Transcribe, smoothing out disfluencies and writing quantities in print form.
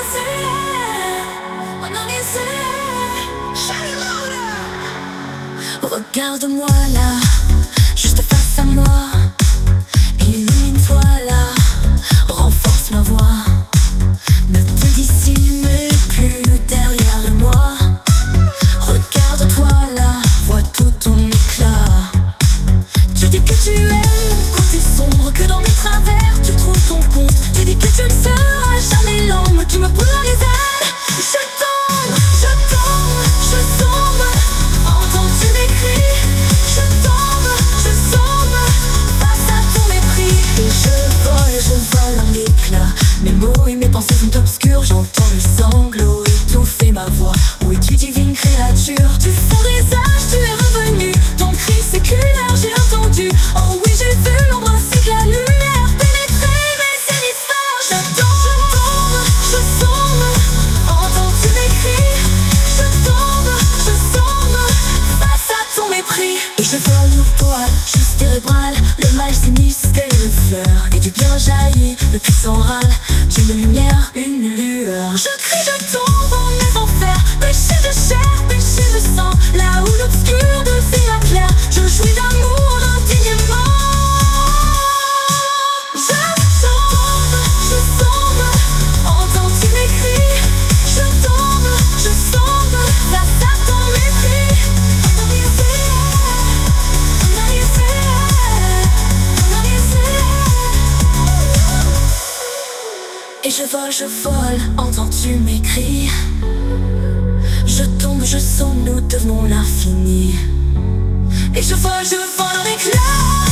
Regarde-moi là, juste face à moi. Illumine-toi là, renforce ma voix. Ne te dissimule plus derrière moi. Regarde-toi là, vois tout ton éclat. Tu dis que tu aimes quand t'es sombre, que dans mes travers tu trouves ton compte. Tu dis que tu ne seras jamais l'homme qui me brûle les ailes. Je tombe, je tombe, je sombre. Entends-tu mes cris? Je tombe, je sombre face à ton mépris. Et je vole en éclats. Mes mots et mes pensées sont obscurs. J'entends le sanglot étouffer ma voix. Où es-tu, divine créature? Du fond des âges tu es revenu. Ton cri séculaire j'ai entendu. Oh oui, j'ai vu l'ombre ainsi que la lumière pénétrer mes hémisphères. Je tombe, je sombre. Entends-tu mes cris? Je tombe, je sombre face à ton mépris. Et je vole au poil, juste cérébral. Le mal sinistre et le fleur. Et du bien jaillit, le puissant râle. D'une lumière, une lueur. Je crie, je tombe en mes enfers. Péché de chair, péché de sang. Là où l'obscur devient la claire. Je jouis d'amour indignement. Je tombe, je sombre. Entends-tu mes cris? Je tombe, je sombre face à ton mépris. Et je vole, entends-tu mes cris? Je tombe, je sombre, nous devenons l'infini. Et je vole en éclats.